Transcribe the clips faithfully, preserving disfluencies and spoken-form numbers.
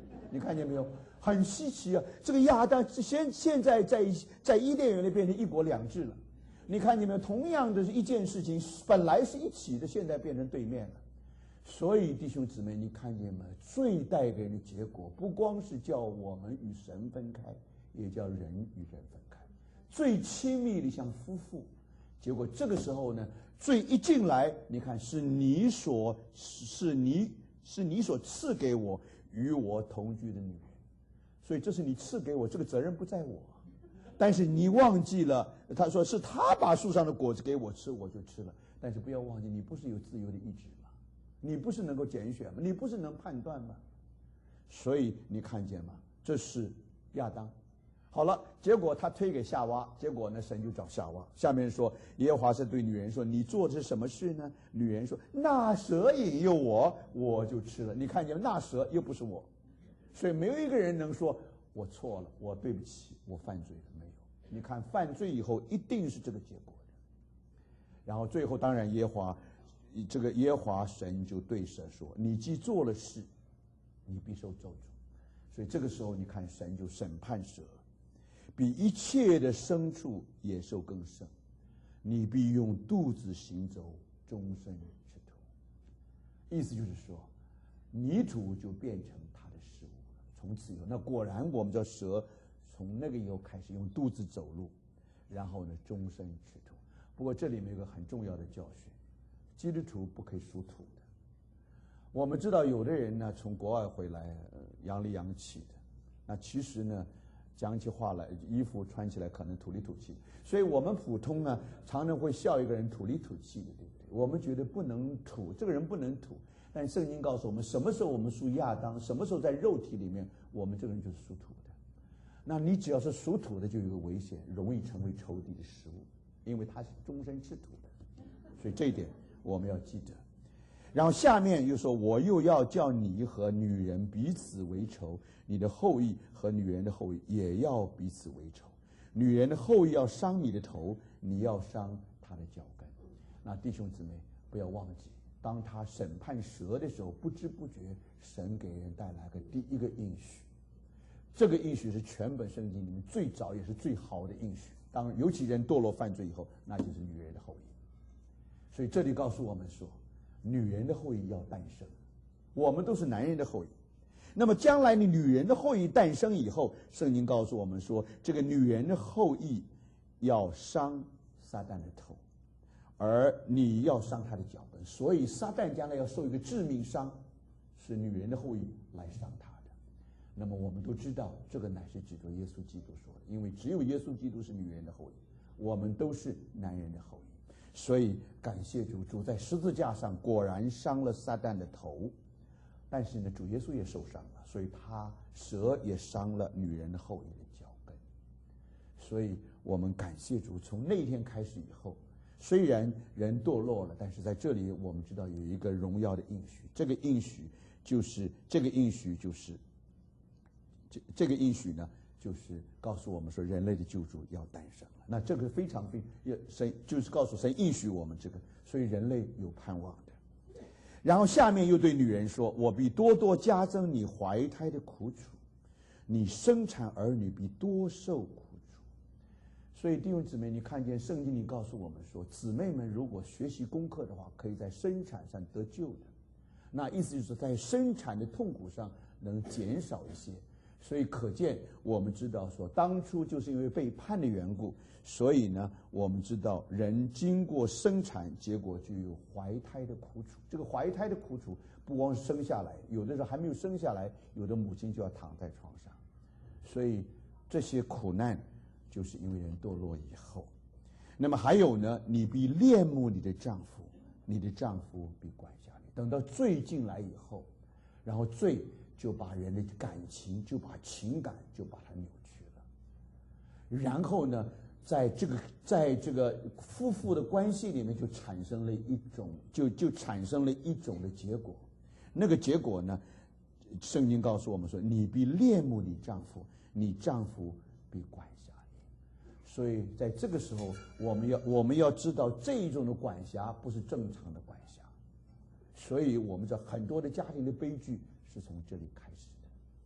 你看见没有？很稀奇啊！这个亚当现现在在在伊甸园里变成一国两制了。你看见没有？同样的一件事情，本来是一起的，现在变成对面了。所以弟兄姊妹，你看见吗？罪带给人的结果，不光是叫我们与神分开，也叫人与人分开。最亲密的像夫妇，结果这个时候呢，罪一进来，你看是你所是你是你所赐给我与我同居的女人，所以这是你赐给我，这个责任不在我。但是你忘记了，他说是他把树上的果子给我吃，我就吃了。但是不要忘记，你不是有自由的意志吗？你不是能够拣选吗？你不是能判断吗？所以你看见吗？这是亚当。好了，结果他推给夏娃，结果呢，神就找夏娃。下面说，耶和华是对女人说：“你做的是什么事呢？”女人说：“那蛇引诱我，我就吃了。”你看见那蛇又不是我，所以没有一个人能说我错了，我对不起，我犯罪了。没有。你看犯罪以后一定是这个结果的。然后最后当然耶和华这个耶和华神就对蛇说：“你既做了事，你必受咒诅。”所以这个时候你看神就审判蛇。比一切的牲畜野兽更甚，你必用肚子行走，终身吃土。意思就是说，泥土就变成他的食物了。从此以后，那果然我们叫蛇，从那个以后开始用肚子走路，然后呢，终身吃土。不过这里面有个很重要的教训，基督徒不可以属土的。我们知道有的人呢从国外回来，呃、洋里洋气的，那其实呢。讲起话来，衣服穿起来可能土里土气，所以我们普通呢常常会笑一个人土里土气的，对不对？我们觉得不能土，这个人不能土。但圣经告诉我们，什么时候我们属亚当，什么时候在肉体里面，我们这个人就是属土的。那你只要是属土的，就有个危险，容易成为仇敌的食物，因为他是终身吃土的。所以这一点我们要记得。然后下面又说，我又要叫你和女人彼此为仇，你的后裔和女人的后裔也要彼此为仇。女人的后裔要伤你的头，你要伤她的脚跟。那弟兄姊妹不要忘记，当他审判蛇的时候，不知不觉神给人带来个第一个应许。这个应许是全本圣经里面最早也是最好的应许。当尤其人堕落犯罪以后，那就是女人的后裔。所以这里告诉我们说，女人的后裔要诞生，我们都是男人的后裔。那么将来你女人的后裔诞生以后，圣经告诉我们说，这个女人的后裔要伤撒旦的头，而你要伤他的脚跟。所以撒旦将来要受一个致命伤，是女人的后裔来伤他的。那么我们都知道，这个乃是指着耶稣基督说的，因为只有耶稣基督是女人的后裔，我们都是男人的后裔。所以感谢主，主在十字架上果然伤了撒旦的头，但是呢，主耶稣也受伤了，所以他蛇也伤了女人的后裔的脚跟。所以我们感谢主，从那天开始以后，虽然人堕落了，但是在这里我们知道有一个荣耀的应许，这个应许就是这个应许就是这这个应许呢，就是告诉我们说人类的救主要诞生了。那这个非常非神就是告诉神应许我们这个，所以人类有盼望的。然后下面又对女人说，我必多多加增你怀胎的苦楚，你生产儿女必多受苦楚。所以弟兄姊妹，你看见圣经里告诉我们说，姊妹们如果学习功课的话，可以在生产上得救的。那意思就是在生产的痛苦上能减少一些。所以可见我们知道说，当初就是因为背叛的缘故，所以呢我们知道人经过生产，结果就有怀胎的苦楚。这个怀胎的苦楚不光是生下来，有的时候还没有生下来，有的母亲就要躺在床上。所以这些苦难就是因为人堕落以后。那么还有呢，你必恋慕你的丈夫，你的丈夫必管辖你。等到罪进来以后，然后罪就把人的感情，就把情感就把它扭曲了。然后呢，在这个在这个夫妇的关系里面，就产生了一种就就产生了一种的结果。那个结果呢，圣经告诉我们说，你必恋慕你丈夫，你丈夫必管辖你。所以在这个时候，我们要我们要知道，这一种的管辖不是正常的管辖。所以我们知道很多的家庭的悲剧是从这里开始的。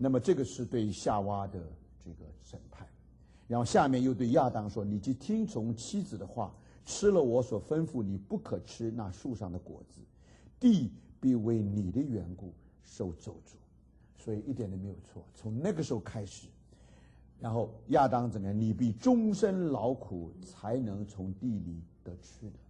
那么这个是对夏娃的这个审判。然后下面又对亚当说：“你既听从妻子的话，吃了我所吩咐你不可吃那树上的果子，地必为你的缘故受咒诅。”所以一点都没有错。从那个时候开始，然后亚当怎么样？你必终身劳苦，才能从地里得吃的。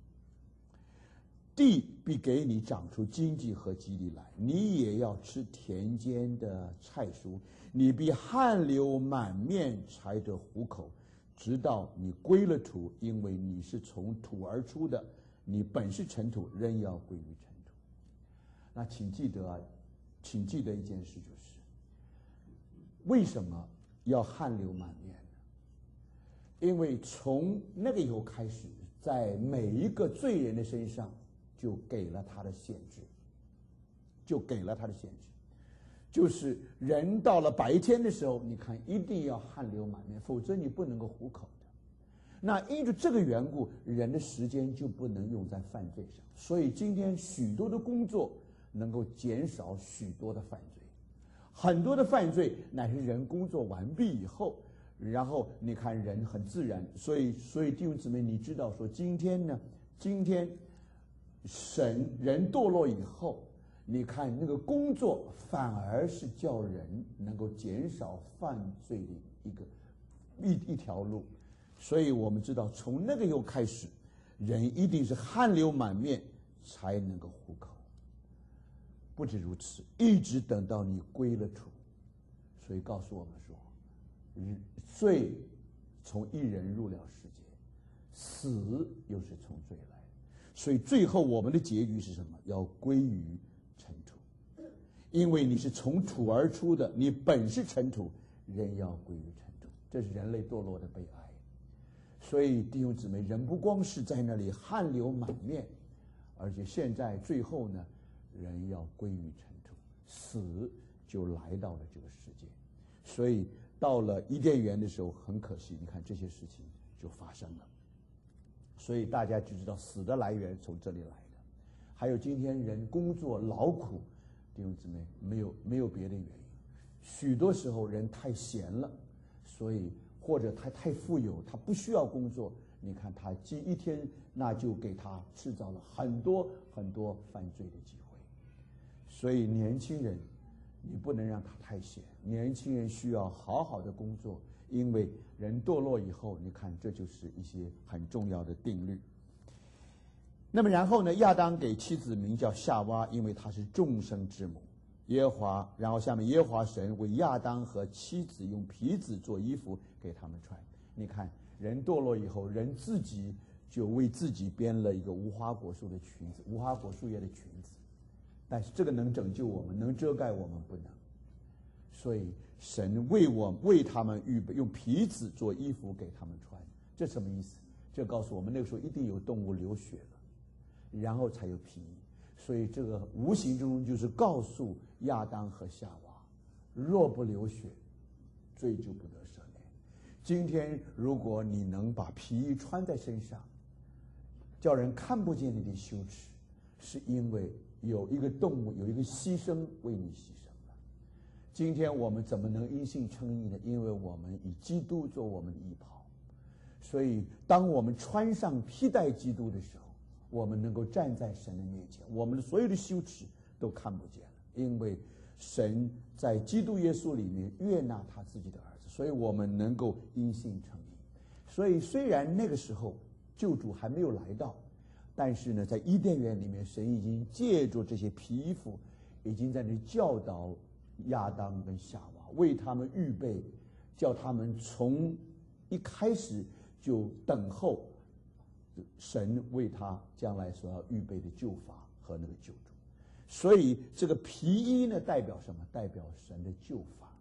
地必给你长出经济和吉利来，你也要吃田间的菜蔬。你必汗流满面才得糊口，直到你归了土，因为你是从土而出的，你本是尘土，仍要归于尘土。那请记得啊，请记得一件事，就是为什么要汗流满面呢？因为从那个以后开始，在每一个罪人的身上就给了他的限制，就给了他的限制。就是人到了白天的时候，你看一定要汗流满面，否则你不能够糊口的。那因着这个缘故，人的时间就不能用在犯罪上，所以今天许多的工作能够减少许多的犯罪。很多的犯罪乃是人工作完毕以后，然后你看人很自然，所以所以弟兄姊妹，你知道说今天呢，今天神人堕落以后，你看那个工作反而是叫人能够减少犯罪的一个一一条路。所以我们知道从那个又开始，人一定是汗流满面才能够糊口。不止如此，一直等到你归了土。所以告诉我们说，罪从一人入了世界，死又是从罪来。所以最后我们的结局是什么？要归于尘土，因为你是从土而出的，你本是尘土，人要归于尘土。这是人类堕落的悲哀。所以弟兄姊妹，人不光是在那里汗流满面，而且现在最后呢，人要归于尘土，死就来到了这个世界。所以到了伊甸园的时候，很可惜，你看这些事情就发生了。所以大家就知道死的来源从这里来的。还有今天人工作劳苦，弟兄姊妹，没有没有别的原因。许多时候人太闲了，所以或者他太富有，他不需要工作，你看他几一天那就给他制造了很多很多犯罪的机会。所以年轻人你不能让他太闲，年轻人需要好好的工作，因为人堕落以后，你看这就是一些很重要的定律。那么然后呢，亚当给妻子名叫夏娃，因为她是众生之母。耶和华，然后下面耶和华神为亚当和妻子用皮子做衣服给他们穿。你看人堕落以后，人自己就为自己编了一个无花果树的裙子，无花果树叶的裙子，但是这个能拯救我们，能遮盖我们不能。所以神为我为他们预备，用皮子做衣服给他们穿。这什么意思？这告诉我们那个时候一定有动物流血了，然后才有皮衣。所以这个无形中就是告诉亚当和夏娃，若不流血，罪就不得赦免。今天如果你能把皮衣穿在身上，叫人看不见你的羞耻，是因为有一个动物，有一个牺牲为你牺牲了。今天我们怎么能因信称义呢？因为我们以基督做我们的衣袍。所以当我们穿上披戴基督的时候，我们能够站在神的面前，我们的所有的羞耻都看不见了，因为神在基督耶稣里面悦纳他自己的儿子，所以我们能够因信称义。所以虽然那个时候救主还没有来到，但是呢，在伊甸园里面，神已经借助这些皮衣服，已经在那里教导亚当跟夏娃，为他们预备，叫他们从一开始就等候神为他将来所要预备的救法和那个救主。所以这个皮衣呢，代表什么？代表神的救法。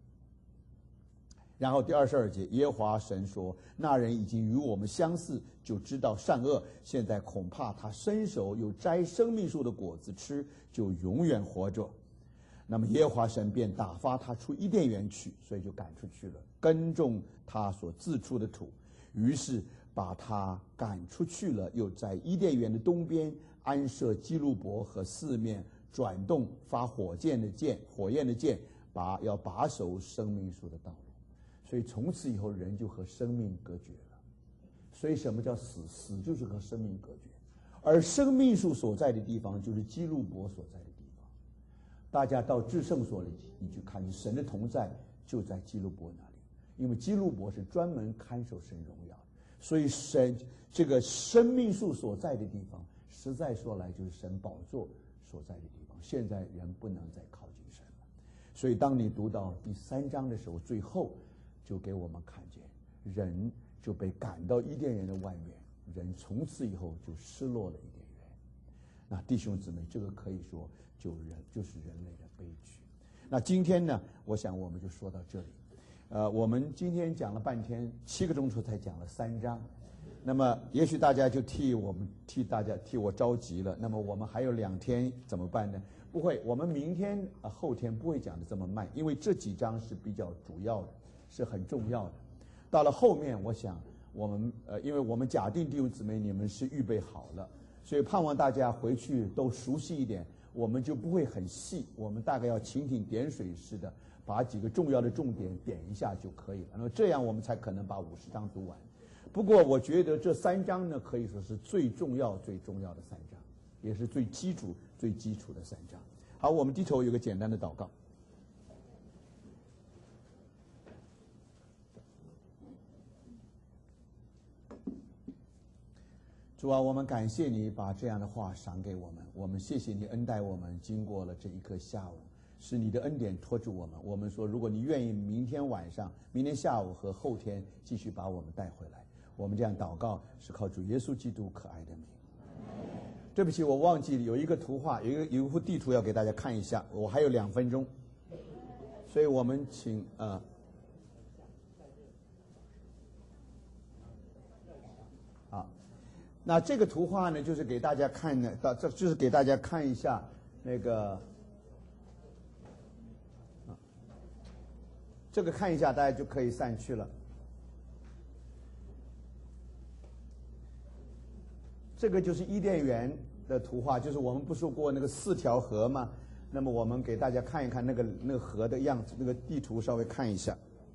然后第二十二节，耶和华神说：那人已经与我们相似，就知道善恶，现在恐怕他伸手有摘生命树的果子吃，就永远活着。那么耶和华神便打发他出伊甸园去，所以就赶出去了，耕种他所自出的土。于是把他赶出去了，又在伊甸园的东边安设基路伯和四面转动发火箭的箭，火焰的箭把要把守生命树的道路，所以从此以后人就和生命隔绝了。所以什么叫死？死就是和生命隔绝，而生命树所在的地方就是基路伯所在的地方。大家到至圣所里你去看，神的同在就在基路伯那里，因为基路伯是专门看守神荣耀的，所以神这个生命树所在的地方，实在说来就是神宝座所在的地方。现在人不能再靠近神了，所以当你读到第三章的时候，最后就给我们看见人就被赶到伊甸园的外面，人从此以后就失落了伊甸园。那弟兄姊妹，这个可以说就人就是人类的悲剧。那今天呢，我想我们就说到这里。呃，我们今天讲了半天，七个钟头才讲了三章。那么也许大家就替我们替大家替我着急了。那么我们还有两天怎么办呢？不会，我们明天呃后天不会讲的这么慢，因为这几章是比较主要的，是很重要的。到了后面，我想我们呃，因为我们假定弟兄姊妹你们是预备好了，所以盼望大家回去都熟悉一点，我们就不会很细，我们大概要蜻蜓点水似的把几个重要的重点点一下就可以了。那么这样我们才可能把五十章读完。不过我觉得这三章呢，可以说是最重要最重要的三章，也是最基础最基础的三章。好，我们低头有个简单的祷告。主啊，我们感谢你把这样的话赏给我们，我们谢谢你恩待我们，经过了这一个下午，是你的恩典拖住我们。我们说，如果你愿意，明天晚上、明天下午和后天继续把我们带回来。我们这样祷告是靠主耶稣基督可爱的名。对不起，我忘记有一个图画，有一个有一幅地图要给大家看一下，我还有两分钟，所以我们请呃。好。那这个图画呢，就是给大家看的，到这就是给大家看一下那个，啊，这个看一下，大家就可以散去了。这个就是伊甸园的图画，就是我们不说过那个四条河吗？那么我们给大家看一看那个那个河的样子，那个地图稍微看一下。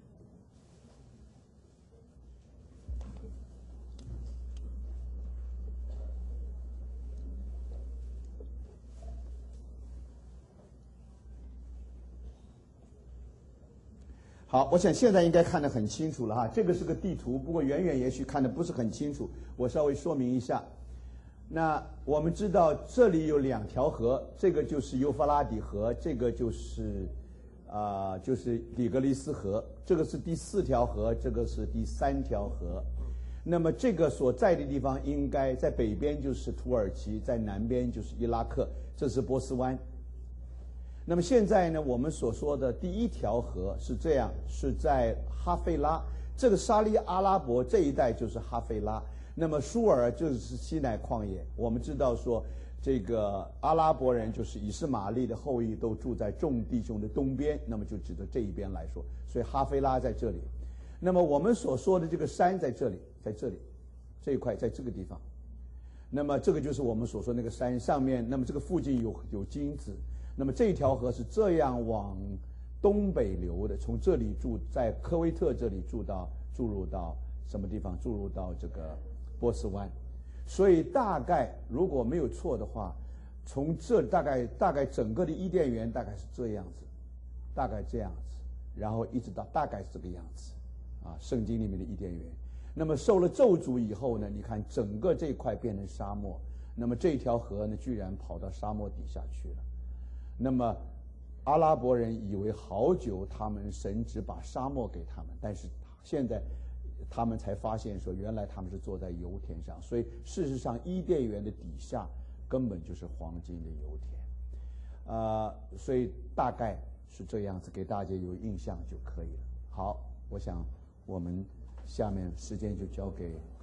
好，我想现在应该看得很清楚了哈。这个是个地图，不过远远也许看得不是很清楚，我稍微说明一下。那我们知道这里有两条河，这个就是幼发拉底河，这个就是啊、呃、就是底格里斯河，这个是第四条河，这个是第三条河。那么这个所在的地方应该在北边就是土耳其，在南边就是伊拉克，这是波斯湾。那么现在呢，我们所说的第一条河是这样，是在哈菲拉，这个沙利阿拉伯这一带就是哈菲拉。那么舒尔就是西奈旷野。我们知道说，这个阿拉伯人就是以实玛利的后裔，都住在众弟兄的东边，那么就指着这一边来说，所以哈菲拉在这里。那么我们所说的这个山在这里，在这里，这一块在这个地方。那么这个就是我们所说那个山上面，那么这个附近有有金子。那么这条河是这样往东北流的，从这里注在科威特这里注到注入到什么地方？注入到这个波斯湾。所以大概如果没有错的话，从这大概大概整个的伊甸园大概是这样子，大概这样子，然后一直到大概是这个样子啊，圣经里面的伊甸园。那么受了咒诅以后呢，你看整个这一块变成沙漠，那么这条河呢居然跑到沙漠底下去了。那么阿拉伯人以为好久他们神只把沙漠给他们，但是现在他们才发现说原来他们是坐在油田上，所以事实上伊甸园的底下根本就是黄金的油田。呃，所以大概是这样子，给大家有印象就可以了。好，我想我们下面时间就交给